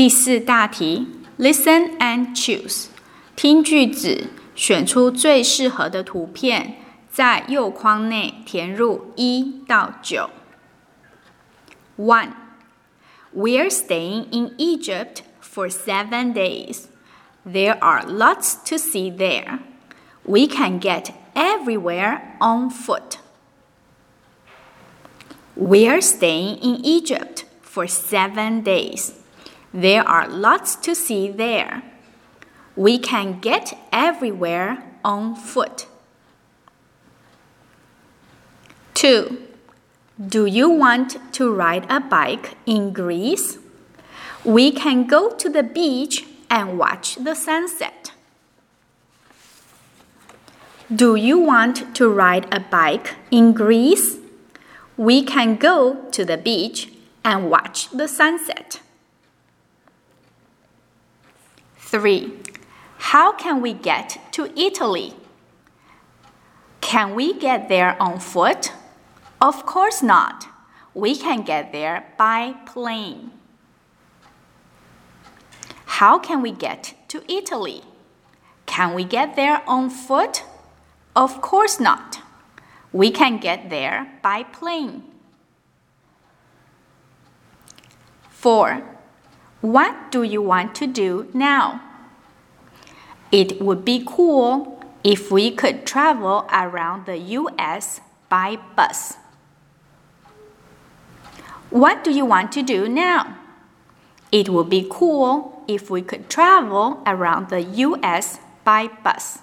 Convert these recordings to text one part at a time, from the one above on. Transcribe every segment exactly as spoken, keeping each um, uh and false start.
第四大题 Listen and choose 听句子，选出最适合的图片，在右框内填入一到九。one. We're staying in Egypt for seven days. There are lots to see there. We can get everywhere on foot. We're staying in Egypt for seven days. There are lots to see there. We can get everywhere on foot. two. Do you want to ride a bike in Greece? We can go to the beach and watch the sunset. Do you want to ride a bike in Greece? We can go to the beach and watch the sunset. three. How can we get to Italy? Can we get there on foot? Of course not. We can get there by plane. How can we get to Italy? Can we get there on foot? Of course not. We can get there by plane. four. What do you want to do now? It would be cool if we could travel around the U S by bus. What do you want to do now? It would be cool if we could travel around the U S by bus.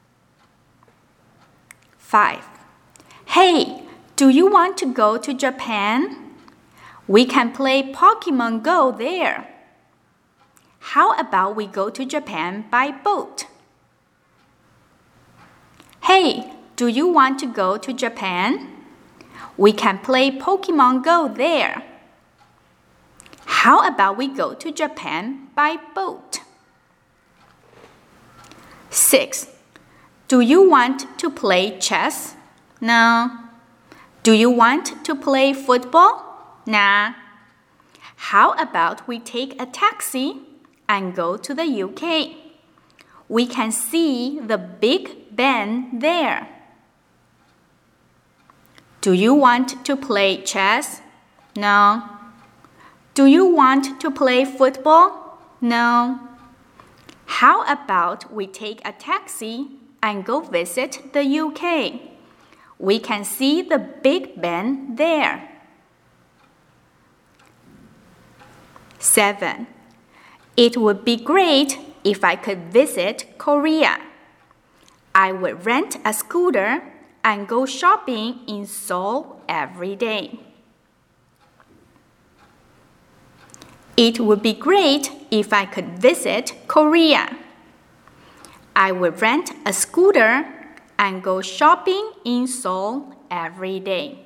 five. Hey, do you want to go to Japan? We can play Pokemon Go there. How about we go to Japan by boat? Hey, do you want to go to Japan? We can play Pokemon Go there. How about we go to Japan by boat? six. Do you want to play chess? No. Do you want to play football? Nah. How about we take a taxi and go to the U K? We can see the Big Ben there. Do you want to play chess? No. Do you want to play football? No. How about we take a taxi and go visit the U K? We can see the Big Ben there. seven. It would be great if I could visit Korea. I would rent a scooter and go shopping in Seoul every day. It would be great if I could visit Korea. I would rent a scooter and go shopping in Seoul every day.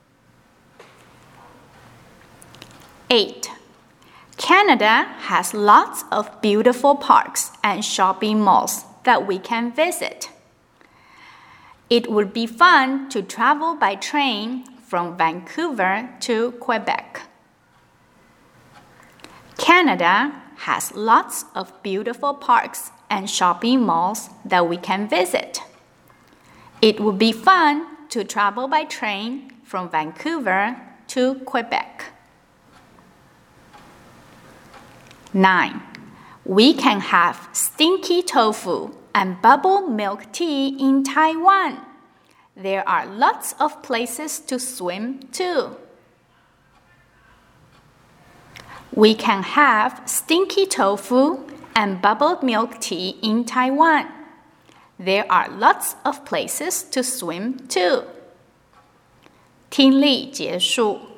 eight. Canada has lots of beautiful parks and shopping malls that we can visit. It would be fun to travel by train from Vancouver to Quebec. Canada has lots of beautiful parks and shopping malls that we can visit. It would be fun to travel by train from Vancouver to Quebec. nine. We can have stinky tofu and bubble milk tea in Taiwan. There are lots of places to swim too. We can have stinky tofu and bubbled milk tea in Taiwan. There are lots of places to swim too. 听力结束。